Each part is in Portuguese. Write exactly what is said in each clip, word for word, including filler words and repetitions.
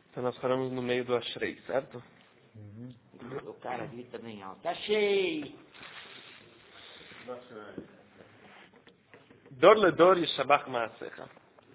Então nós paramos no meio do Ashrei, certo? Uhum. O cara grita bem alto. Achei! Dor le dor e shabach ma'asecha.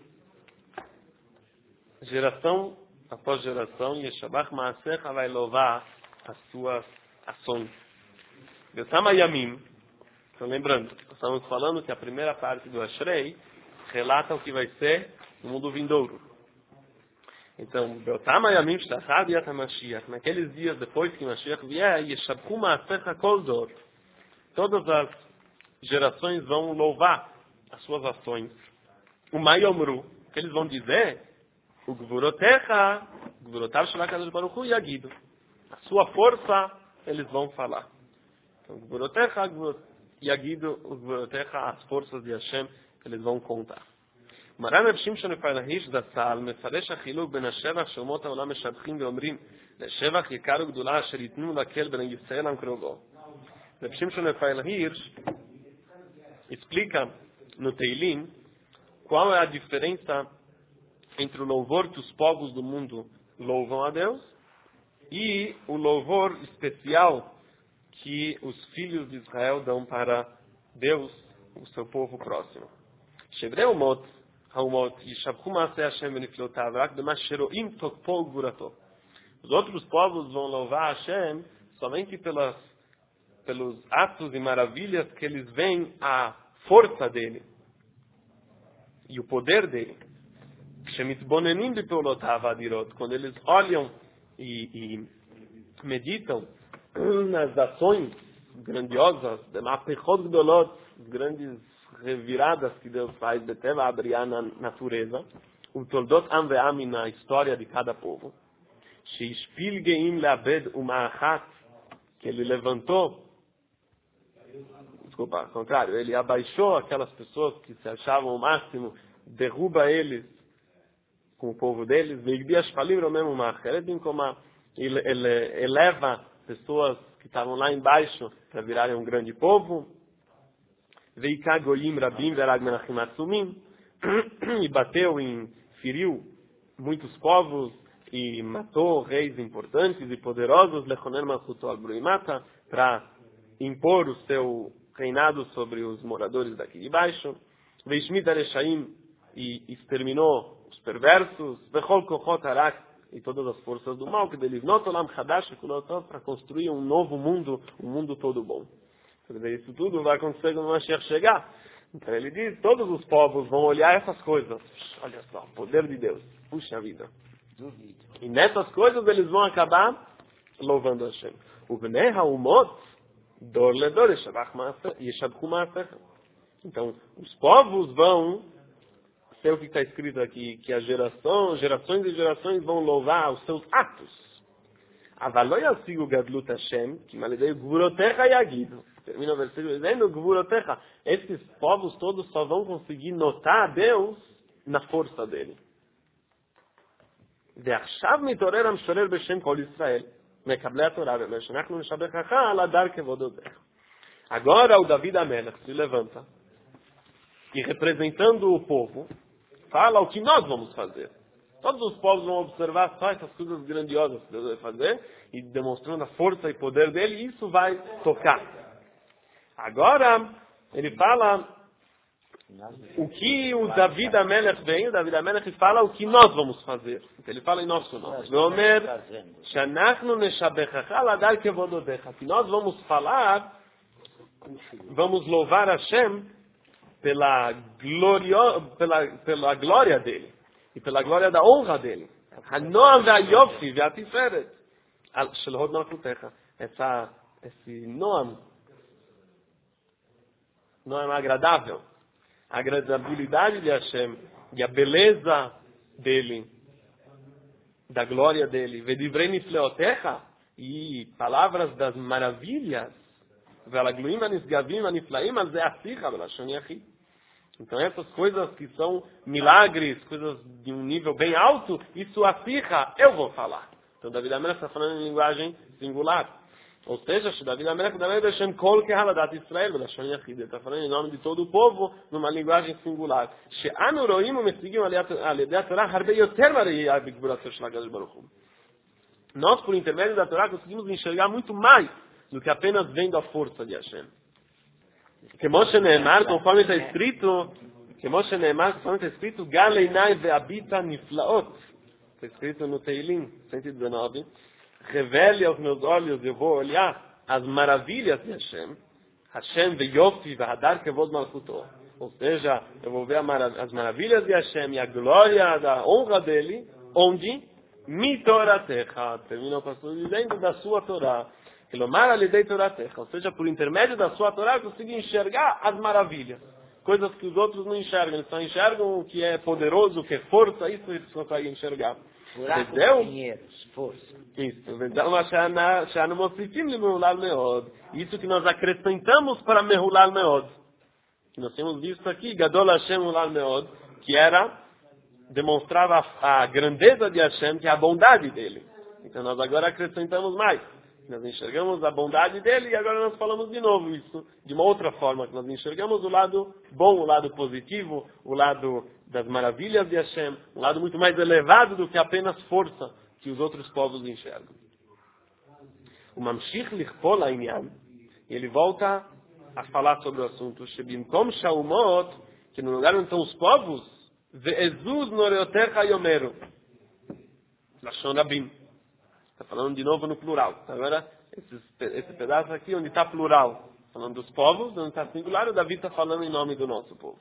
Geração após geração, Yeshabach ma'asecha vai louvar as suas ações. Yotam Yamim. Então lembrando, estamos falando que a primeira parte do Ashrei relata o que vai ser no mundo vindouro. Então, Yotam Yamim shtachad yat HaMashiach. Naqueles dias depois que Mashiach vier, Yeshabchu ma'asecha kol dor. Todas as gerações vão louvar as suas ações. O Mayomru, que eles vão dizer, o Gvurotecha, Gvurotav Shalakadosh Baruch Hu Yagido. A sua força, eles vão falar. Então, Gvurotecha, Yagido, o Gvurotecha, as forças de Hashem, eles vão contar. Maran Reb Shimshon Efarnahish Zatzal, Mefaresh HaChiluk Ben HaShevach Shomot HaOlam Meshabchim Veomrim, LeShevach Yekaru Gdula Asher Yitnu Lakel Ben Yisrael Amkrovo. Reb Shimshon Efarnahish explica no Teilim qual é a diferença entre o louvor que os povos do mundo louvam a Deus e o louvor especial que os filhos de Israel dão para Deus, o seu povo próximo. Shevrei umot, haumot, yishabchu ma'aseh Hashem beniflotav, rak b'ma sheroim tokpo gvurato. Os outros povos vão louvar Hashem somente pelas, pelos atos e maravilhas que eles veem a força dele e o poder dele. Quando eles olham e, e meditam nas ações grandiosas, grandes reviradas que Deus faz, Beteva Abriá na natureza, o Toldot Am Ve'am na história de cada povo, que ele levantou, desculpa, ao contrário, ele abaixou aquelas pessoas que se achavam o máximo, derruba eles com o povo deles, ele eleva pessoas que estavam lá embaixo para virarem um grande povo, e bateu e feriu muitos povos e matou reis importantes e poderosos para impor o seu reinado sobre os moradores daqui de baixo, e exterminou os perversos, e todas as forças do mal, para construir um novo mundo, um mundo todo bom. Isso tudo vai acontecer quando o Mashiach chegar. Então ele diz, todos os povos vão olhar essas coisas. Olha só, o poder de Deus. Puxa vida. E nessas coisas eles vão acabar louvando Hashem. O Bnei Haumot, dor le dor, yeshabchu ma'asecha. Então, os povos vão ser o que está escrito aqui, que a geração, gerações e gerações vão louvar os seus atos. Avaloi asigu gadlut Hashem, que maledei gvurotecha yagidu. Termina o versículo dizendo, gvurotecha. Esses povos todos só vão conseguir notar a Deus na força dele. ועכשיו מתעורר המשורר בשם כל ישראל, מקבלי התורה, ושאנחנו נשבחך על הדר כבודותך. Agora o David Amelech se levanta e, representando o povo, fala o que nós vamos fazer. Todos os povos vão observar só essas coisas grandiosas que Deus vai fazer e demonstrando a força e poder dele, e isso vai tocar. Agora ele fala o que o David Amelech vem, o David Amelech fala o que nós vamos fazer. Então ele fala em nosso nome. Que nós vamos falar, vamos louvar Hashem pela, glorio, pela, pela glória dele e pela glória da honra dele. Essa, esse Noam, Noam agradável, a agradabilidade de Hashem e a beleza dele, da glória dele, vedivrei nifleotecha, e palavras das maravilhas, então essas coisas que são milagres, coisas de um nível bem alto, isso aficha, eu vou falar. Então David Amelech está falando em linguagem singular. Ou seja, David Amelech David Hashem Kol Kehaladat Israel, Belashon Yachid. Ele está falando em nome de todo o povo, numa linguagem singular. She'anu roim u'mesigim al yedei Torah harbe yoter marei b'gvurato shel HaKadosh Baruch Hu. Nós, por intermédio da Torá, conseguimos enxergar muito mais do que apenas vendo a força de Hashem. Que Moshe Neemar, conforme está escrito, que Moshe Neemar, conforme está escrito, Galeinai ve'abita niflaot. Está escrito no Teilim cento e dezenove. Revele aos meus olhos, eu vou olhar as maravilhas de Hashem. Hashem ve'yofi ve'hadar kevod malchuto. Ou seja, eu vou ver as maravilhas de Hashem e a glória da honra dele, onde? Mitoratecha. Termina o pastor dizendo da sua Torá. Kelomar alidei Toratecha. Ou seja, por intermédio da sua Torá, eu consigo enxergar as maravilhas. Coisas que os outros não enxergam. Eles só enxergam o que é poderoso, o que é força. Isso eles conseguem enxergar. Dinheiros, força. Isso. Isso que nós acrescentamos para Mehulal Meod. Que nós temos visto aqui, Gadol Hashem Ulal Meod, que era, demonstrava a grandeza de Hashem, que é a bondade dele. Então nós agora acrescentamos mais. Nós enxergamos a bondade dele e agora nós falamos de novo isso, de uma outra forma, que nós enxergamos o lado bom, o lado positivo, o lado das maravilhas de Hashem, um lado muito mais elevado do que apenas força que os outros povos enxergam. O Mamshich Lichpol Ha'inyan, ele volta a falar sobre o assunto, Shebimkom Shaumot, que no lugar onde estão os povos, Ve'ezuz Noreotecha Yomeru, Lashon Rabim. Está falando de novo no plural. Agora, esse, esse pedaço aqui onde está plural, falando dos povos, onde está singular, o Davi está falando em nome do nosso povo.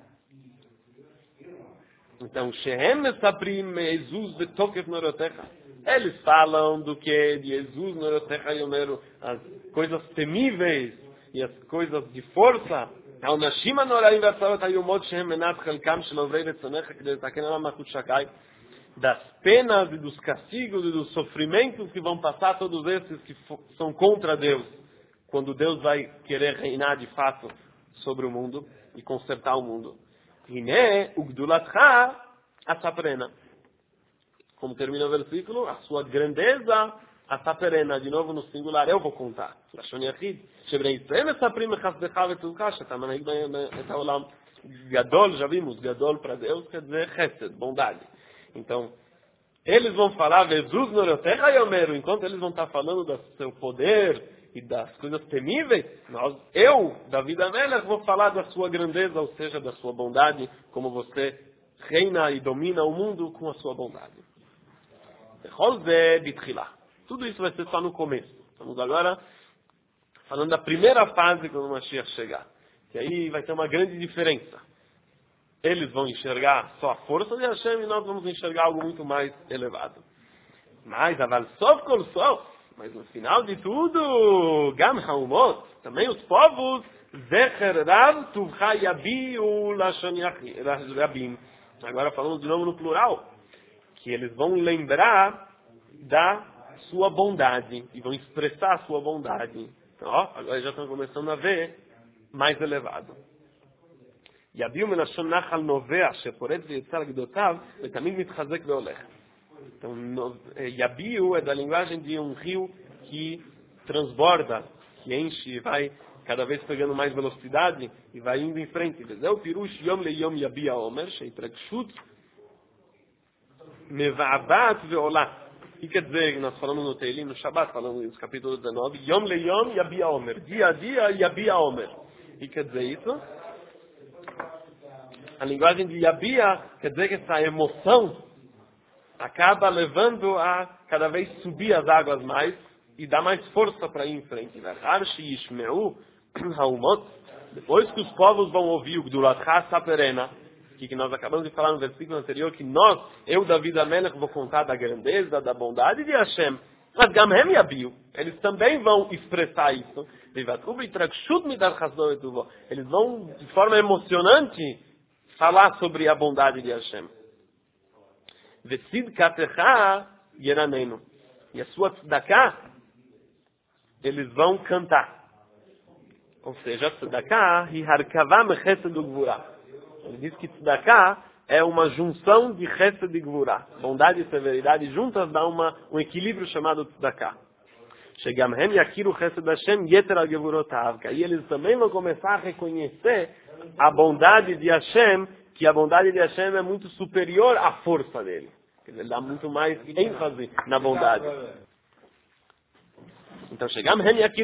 Então, Shehem Esaprim Jesus Betokef Norotecha. Eles falam do que de Jesus Norotecha Yomeru, as coisas temíveis e as coisas de força. Haonashim Anoraim Vatzavot Hayomot Shehem Menat Chelkam Shelovrei Vetzonecha Kedei Letaken Olam Malchut Shakai. Das penas e dos castigos e dos sofrimentos que vão passar todos esses que são contra Deus, quando Deus vai querer reinar de fato sobre o mundo e consertar o mundo. Hine ugdulatcha asaperena. Como termina o versículo, a sua grandeza asaperena, de novo no singular, eu vou contar. Lashon Yachid. Shebrei Yisrael esaprim echasdecha vetzulcha, shetamanahig et haolam. Gadol, já vimos, Gadol para Deus quer dizer chesed, bondade. Então, eles vão falar, Jesus Norotecha Yomeru, enquanto eles vão estar falando do seu poder e das coisas temíveis, nós, eu, David Amelech, vou falar da sua grandeza, ou seja, da sua bondade, como você reina e domina o mundo com a sua bondade. Tudo isso vai ser só no começo. Estamos agora falando da primeira fase quando o Mashiach chegar. Que aí vai ter uma grande diferença. Eles vão enxergar só a força de Hashem e nós vamos enxergar algo muito mais elevado. Mas, aval sof kol sof, mas no final de tudo, Gam Haumot, também os povos, Zecher Rav Tuvcha Yabiu Lashon Rabim. Agora falamos de novo no plural, que eles vão lembrar da sua bondade e vão expressar a sua bondade. Então, ó, agora já estão começando a ver mais elevado. יביאו מלשון נחל נובע שפורץ ויצא לגדותיו ותמיד מתחזק והולך. Então, Yabiu é da linguagem de um rio que transborda, que enche e vai cada vez pegando mais velocidade e vai indo em frente. É o pirush yom le yom Yabi Omer, sheitrakshut meva'abat ve'olah. O que quer dizer, nós falamos no Teilim, no Shabbat, falamos no capítulo dezenove, yom le yom Yabi Omer, dia a dia Yabi Omer. O que quer dizer isso? A linguagem de Yabia quer dizer que essa emoção acaba levando a cada vez subir as águas mais e dar mais força para ir em frente. Depois que os povos vão ouvir o Gdulatcha Saperena, que nós acabamos de falar no versículo anterior, que nós, eu, David Amelech, vou contar da grandeza, da bondade de Hashem, mas Gamhem Yabiu, eles também vão expressar isso. Eles vão, de forma emocionante, falar sobre a bondade de Hashem. Vesid katecha yeranenu. E a sua tzedakah, eles vão cantar. Ou seja, tzedakah hi harkava mechesed ugvura. Ele diz que tzedakah é uma junção de chesed e gvura. Bondade e severidade juntas dá uma, um equilíbrio chamado tzedakah. שגם הם יכירו חסד השם יתר על גבורותיו, que aí eles também vão começar a reconhecer a bondade de Hashem, que a bondade de Hashem é muito superior à força dele. Ele dá muito mais ênfase na bondade. Então, chegamos,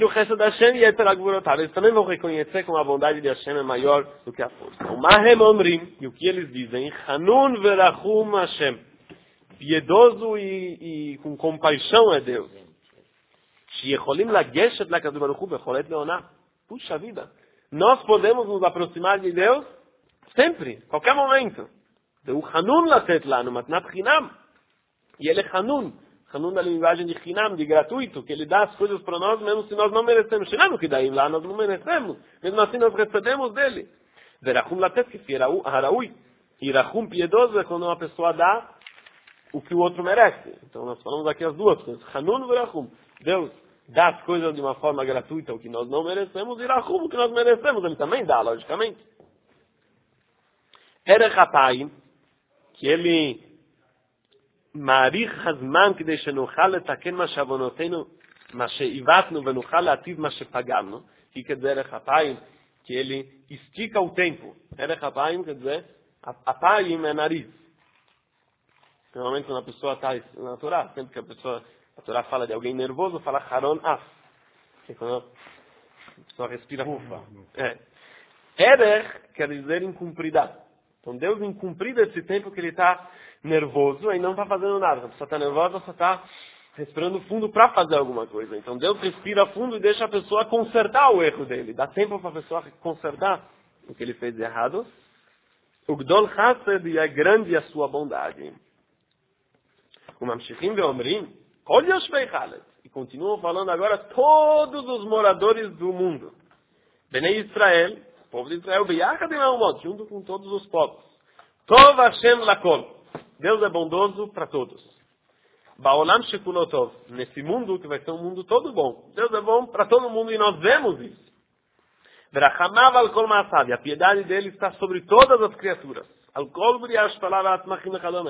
eles também vão reconhecer como a bondade de Hashem é maior do que a força. O Mahem Omrim, e o que eles dizem, Hanun verachum Hashem, piedoso e, e com compaixão é Deus. Sheyecholim lageshet lakadosh baruch hu becholet leonah. Puxa vida, nós podemos nos aproximar de Deus sempre, qualquer momento. O Hanun latet lanu matnat chinam. E ele é Hanun. Hanun na linguagem de chinam, de gratuito, que ele dá as coisas para nós mesmo se nós não merecemos. Shiranu que daí lá nós não merecemos. Mesmo assim nós recebemos dele. Verachum latet que haraui. E rachum piedoso é quando uma pessoa dá o que o outro merece. Então nós falamos aqui as duas coisas. Hanun verachum. Deus dá as coisas de uma forma gratuita, o que nós não merecemos, e rachum o que nós merecemos. Ele também dá, logicamente. Erech Apayim, que ele מעריך הזמן כדי שנוכל לתקן מה שעוונותינו, מה שעיוותנו ונוכל להטיב מה שפגמנו, כי כזה ערך אפיים, כי ele estica o tempo. ערך אפיים quer dizer, apayim é nariz. Normalmente quando a pessoa está na Torá, sempre que a pessoa, a Torá fala de alguém nervoso, fala haron af. Que é quando a pessoa respira ufa. É. Erech quer dizer incumpridade. Então Deus incumprido esse tempo que ele está nervoso e não está fazendo nada. A pessoa está nervosa, só está respirando fundo para fazer alguma coisa. Então Deus respira fundo e deixa a pessoa consertar o erro dele. Dá tempo para a pessoa consertar o que ele fez de errado. O Gdol Chased é grande a sua bondade. O Mamshichim ve'omrim, Kol Yoshvei Chalet. E continuam falando agora todos os moradores do mundo. Bnei Israel, o povo de Israel, Beyachad e Me'umot, junto com todos os povos. Tov Hashem Lakol. Deus é bondoso para todos. Baolam Shekulotov. Nesse mundo, que vai ser um mundo todo bom. Deus é bom para todo mundo e nós vemos isso. Verachamav al kol ma'asav. A piedade dele está sobre todas as criaturas. Al kol briash palavat machim echadome.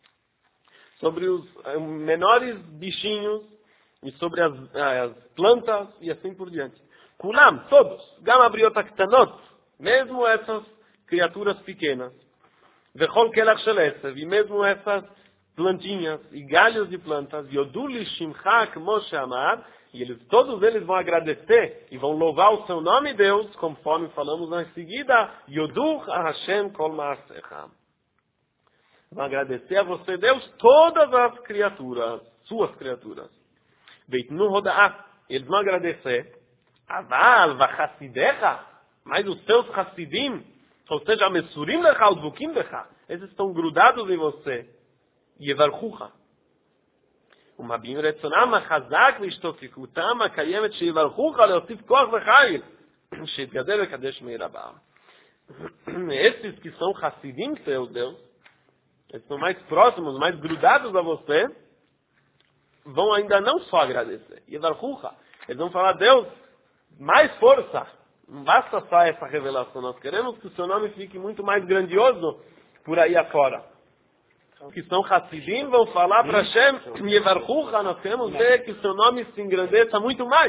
Sobre os menores bichinhos e sobre as, as plantas e assim por diante. Kulam, todos. Gam abriot aktanot. Mesmo essas criaturas pequenas. Vechol kelach shel etzev, e mesmo essas plantinhas e galhos de plantas, Yodu lishimcha kmo she'amar, e eles, todos eles vão agradecer e vão louvar o seu nome, Deus, conforme falamos em seguida, Yodu Hashem kol ma'asecha. Vão agradecer a você, Deus, todas as criaturas, suas criaturas. Veitnu hoda'ah, eles vão agradecer, Aval v'chassidecha, mas os seus chassidim, ou seja, Mesurim lecha, Udvukim lecha, esses estão grudados em você. Yevarchucha. ומביעים רצונם החזק והשתוקקותם הקיימת שיברכוך להוסיף כוח וחיל, שיתגדל וקדש מעיר הבאה. Esses que são chassidim seus, Deus, esses são mais próximos, mais grudados a você, vão ainda não só agradecer. Yevarchucha. Eles vão falar, Deus, mais força. Não basta só essa revelação. Nós queremos que o seu nome fique muito mais grandioso por aí afora. Os que são Hassidim vão falar para Hashem, Yevarchucha, nós queremos ver que o seu nome se engrandeça muito mais.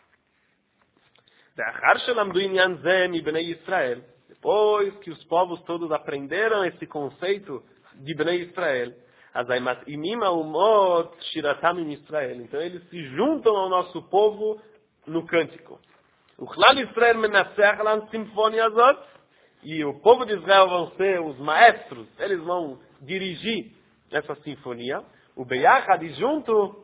Depois que os povos todos aprenderam esse conceito de Bnei Israel, então eles se juntam ao nosso povo no cântico. O Chlal Israel menasech lan sinfonia azot, e o povo de Israel vão ser os maestros, eles vão dirigir essa sinfonia. O Beyachad, e junto,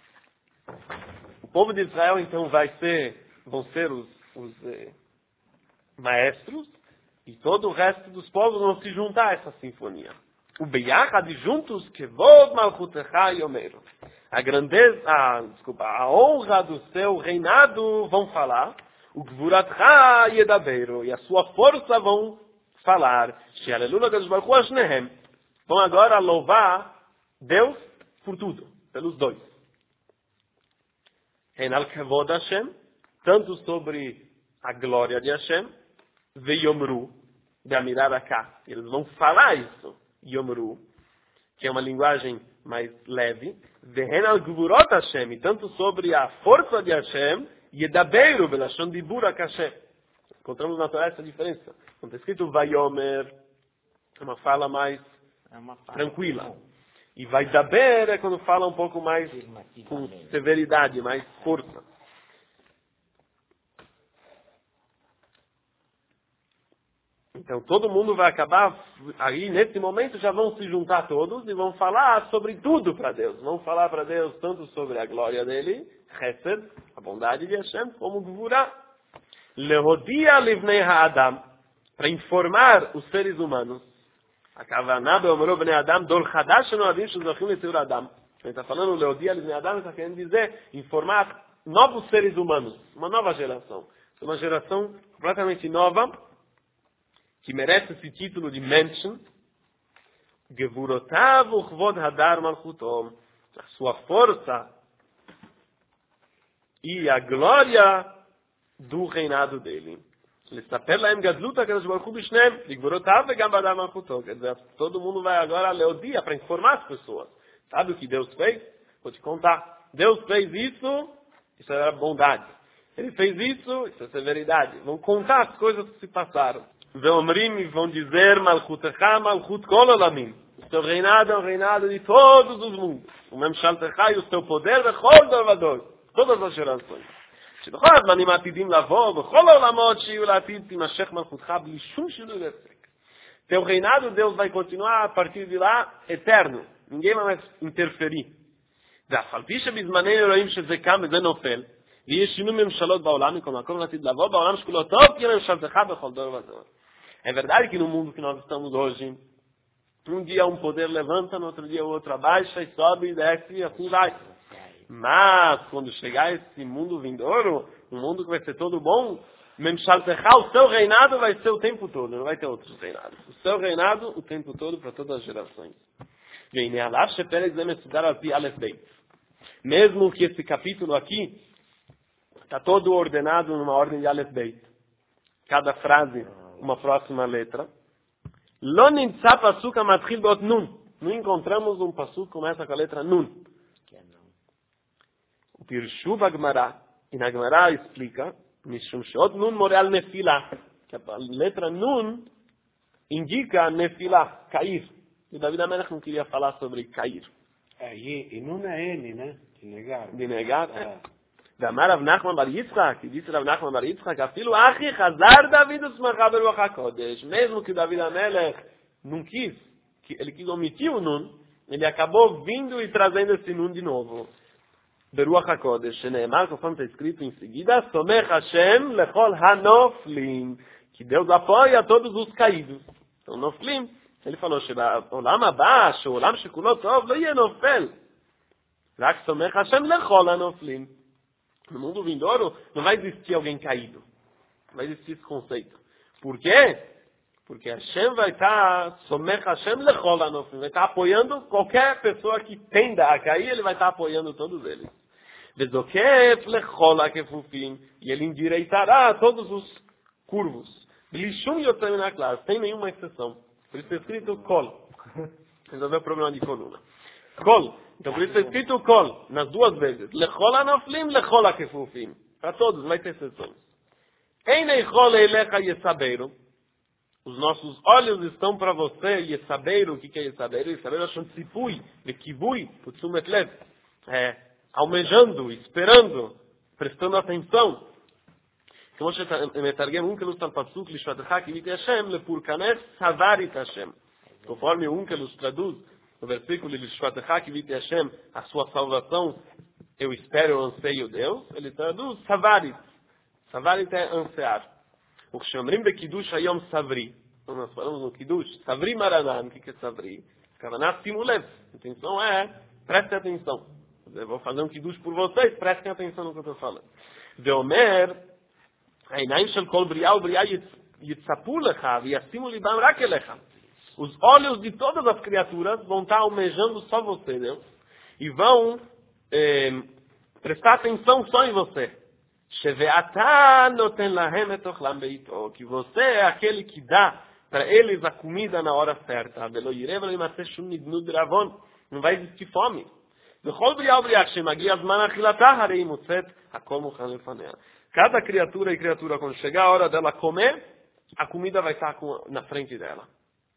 o povo de Israel então vai ser, vão ser os, os eh, maestros, e todo o resto dos povos vão se juntar a essa sinfonia. O Beyachad, e juntos, Kevod Malchutecha Yomeru. A grandeza, a, desculpa, a honra do seu reinado vão falar. O Gvuratcha Yedabeiro, e a sua força vão falar. Shealelula Kadosh Baruch Hu Ashnehem. Vão agora louvar Deus por tudo, pelos dois. Enal Kavod Hashem, tanto sobre a glória de Hashem, Veyomru, de Amiraraká. Eles vão falar isso. Yomru. que é uma linguagem mais leve, Vehen al Gvurot Hashem, e tanto sobre a força de Hashem, Yedaberu belashon dibur hakashem. Encontramos na Torá essa diferença. Quando está escrito Vayomer, é uma fala mais É uma fala tranquila. comum. E Vaidaber é quando fala um pouco mais com severidade, mais força. Então todo mundo vai acabar, aí nesse momento já vão se juntar todos e vão falar sobre tudo para Deus. Vão falar para Deus tanto sobre a glória dele, Chesed, a bondade de Hashem, como Gvura. Lehodia livnei ha'adam, para informar os seres humanos. A Kavanah be'omro bnei Adam, dol chadash noadim shezochim letzeur Adam. Ele está falando Lehodia livnei Adam, está querendo dizer informar novos seres humanos, uma nova geração. Uma geração completamente nova, que merece esse título de Menschen, Gevurotav uchvod hadar malchutom, a sua força e a glória do reinado dele. Lestaper laem gadlut HaKadosh Baruch Hu b'shneim, Gevurotav vegam hadar malchutom. Quer dizer, todo mundo vai agora ler o dia para informar as pessoas. Sabe o que Deus fez? Vou te contar. Deus fez isso, isso era bondade. Ele fez isso, isso é severidade. Vão contar as coisas que se passaram. Veomrim, e vão dizer, Malchutecha, Malchut Kol Olamim. O seu reinado é o reinado de todos os mundos. O Memshaltecha e o seu poder, Bechol Dorvador. Todas as gerações. שבכל הזמנים העתידים לבוא, בכל העולמות שיהיו לעתיד, תימשך מלכותך בלי שום שינוי והפסק. Teu reinado, Deus vai continuar a partir de lá, eterno. Ninguém vai mais interferir. ואף על פי שבזמננו רואים שזה קם וזה נופל, ויש שינוי ממשלות בעולם, מכל מקום לעתיד לבוא, בעולם שכולו טוב, כי ממשלתך בכל דור ודור. É verdade que no mundo que nós estamos hoje, um dia um poder levanta, no outro dia o outro abaixa, e sobe, e desce, e assim vai. Mas, quando chegar esse mundo vindouro, um mundo que vai ser todo bom, Memshaltecha, o seu reinado vai ser o tempo todo, não vai ter outros reinados. O seu reinado, o tempo todo, para todas as gerações. Mesmo que esse capítulo aqui está todo ordenado numa ordem de Aleph Beit. Cada frase, uma próxima letra. Lo nimtza pasuk hamatchil beot nun. Não encontramos um pasuk que começa com a letra nun. O Pirshu Bagmará, e na Gemara explica, Mishum sheot nun more al nefila, que a letra nun indica nefila, cair. E David Amelech não queria falar sobre cair. E, e nun é N, né? De negar. De negar, é. ואמר רב נחמן בר יצחק, disse רב נחמן בר יצחק, אפילו אחי חזר דוד ושמחה ברוח הקודש, mesmo que David Amelech não quis, que ele quis omitir o nun, ele acabou vindo e trazendo esse nun de novo. ברוח הקודש, שנאמר, conforme está escrito em seguida, סומך השם לכל הנופלים, que Deus apoia todos os caídos. Então, נופלים, ele falou, שבעולם הבא, שהעולם שכולו טוב, לא יהיה נופל. רק סומך השם לכל הנופלים. No mundo vindouro não vai existir alguém caído. Não vai existir esse conceito. Por quê? Porque Hashem vai estar, Somech Hashem lechol anofim, vai estar apoiando qualquer pessoa que tenda a cair, ele vai estar apoiando todos eles. Vezokef lechol akefufim, e ele endireitará todos os curvos. Blishum yotzei min haklar, sem nenhuma exceção. Por isso está escrito kol. Resolveu o problema de coluna. Kol. Então por isso está escrito kol, nas duas vezes. Lechol anoflim, lechol akefufim. Para todos, vai ter exceções. Einei chol eilecha yesabeiro. Os nossos olhos estão para você, yesabeiro. O que é yesabeiro? Yesabeiro é shontzipui, lekivui, putzumet lev. É, almejando, esperando, prestando atenção. כמו שמתרגם אונקלוס על פסוק לשבתך קיוויתי השם לפורקנס סברת השם. Conforme Unkelus traduz no versículo de לשבתך קיוויתי השם, a sua salvação, eu espero, eu anseio Deus, ele traduz savarit. Savarit é ansiar. O que chamamos de Kiddush Hayom Savri. Então nós falamos no Kiddush, Savri Maranan, o que é Savri? Kavanah Simulev. A intenção é, prestem atenção. Eu vou fazer um Kiddush por vocês, prestem atenção no que eu estou falando. Veomer, העיניים של כל בריאה ובריאה יצפו לך וישימו ליבם רק אליך. Os olhos de todas as criaturas vão estar almejando só você, Deus, e vão eh, prestar atenção só em você. Que você é aquele que dá para eles a comida na hora certa. Não vai existir fome. Cada criatura e criatura, quando chegar a hora dela comer, a comida vai estar na frente dela.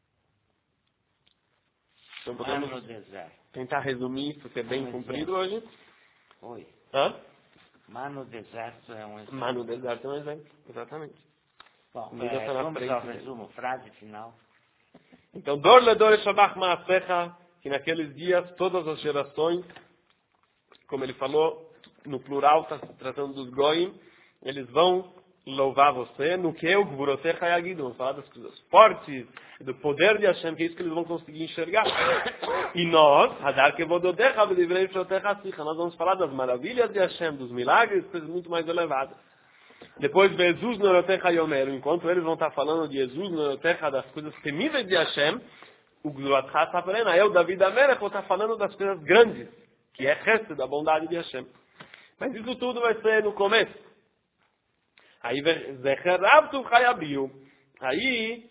Então podemos tentar resumir isso, que é bem comprido hoje. Oi. Hã? Mar no deserto é um exemplo. Mar no deserto é um exemplo, exatamente. Bom, Comida é, tá na vamos frente ao dele. resumo, frase final. Então, Dor le Dor Shabach Maasecha, que naqueles dias todas as gerações, como ele falou, no plural, está se tratando dos Goim, eles vão louvar você, no que o Gvurotecha Yagidu, vão falar das coisas fortes, do poder de Hashem, que é isso que eles vão conseguir enxergar. E nós, Hadar Kevododecha, B'divrei Shotecha Sicha, nós vamos falar das maravilhas de Hashem, dos milagres, coisas muito mais elevadas. Depois, Jesus Norotecha Yomer, enquanto eles vão estar falando de Jesus Norotecha, das coisas temíveis de Hashem, o Gvurotecha Saparena, eu, David Amelech, vou estar falando das coisas grandes, que é resto da bondade de Hashem. Mas isso tudo vai ser no começo. Aí, Zecher Rabtu Chayabiu. Aí,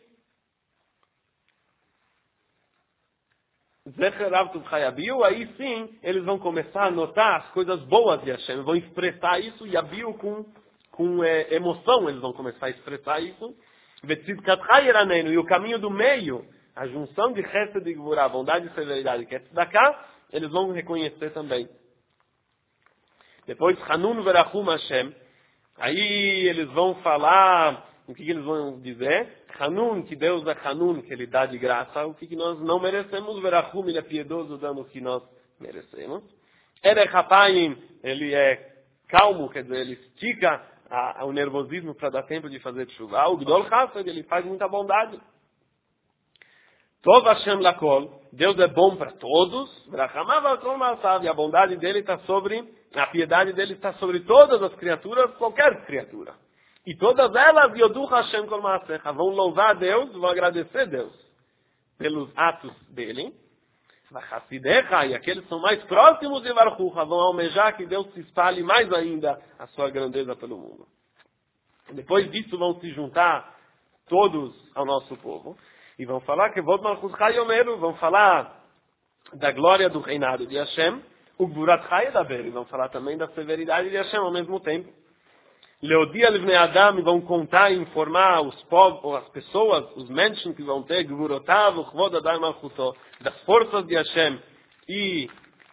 Zecher Rabtu Chayabiu, aí sim, eles vão começar a notar as coisas boas de Hashem, vão expressar isso, e Yabiu com, com é, emoção, eles vão começar a expressar isso. Vetzidkat Chayeranenu, e o caminho do meio, a junção de Chesed e Gvurah, bondade e severidade, que é Tzedakah, eles vão reconhecer também. Depois, Hanun Verachum Hashem. Aí eles vão falar, o que, que eles vão dizer? Hanun, que Deus é Hanun, que Ele dá de graça, o que, que nós não merecemos. Verachum, Ele é piedoso, dando o que nós merecemos. Erech Hapayim, Ele é calmo, quer dizer, Ele estica a, a, o nervosismo para dar tempo de fazer chuva. O Gdol Chased, Ele faz muita bondade. Tov Hashem Lakol, Deus é bom para todos, e a bondade dele está sobre, a piedade dele está sobre todas as criaturas, qualquer criatura. E todas elas, Yodu Hashem Kol Maasecha, vão louvar a Deus, vão agradecer a Deus pelos atos dele. Vachassidecha, e aqueles que são mais próximos de Varchucha, vão almejar que Deus se espalhe mais ainda a sua grandeza pelo mundo. Depois disso vão se juntar todos ao nosso povo. E vão falar que Vod Malchut Chayomeru, vão falar da glória do reinado de Hashem, o Gvurat Chayedaber, e vão falar também da severidade de Hashem ao mesmo tempo. Leodia Livnei Adam, vão contar e informar os povos, as pessoas, os menschen que vão ter, Gvurotav, Chvod Adar Malchuto, das forças de Hashem e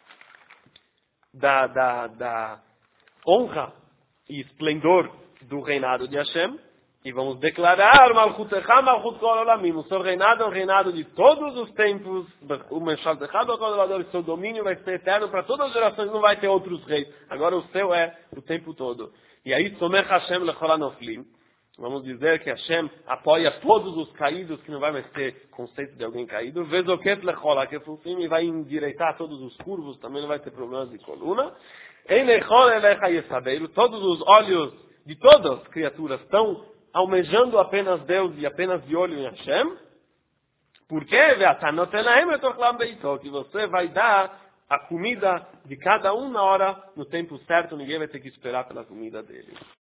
da, da, da honra e esplendor do reinado de Hashem. E vamos declarar Malchutecha, Malchut Kol Olamim. O seu reinado é um reinado de todos os tempos. O Menshal Techad, o seu domínio vai ser eterno para todas as gerações. Não vai ter outros reis. Agora o seu é o tempo todo. E aí, Somech Hashem Lechol Hanoflim. Vamos dizer que Hashem apoia todos os caídos, que não vai mais ter conceito de alguém caído. Vezoket Lechol Hakefufim, e vai endireitar todos os curvos. Também não vai ter problemas de coluna. Ein Lechol Elecha Yesabeiro. Todos os olhos de todas as criaturas estão almejando apenas Deus e apenas de olho em Hashem, porque que você vai dar a comida de cada um na hora, no tempo certo, ninguém vai ter que esperar pela comida dele.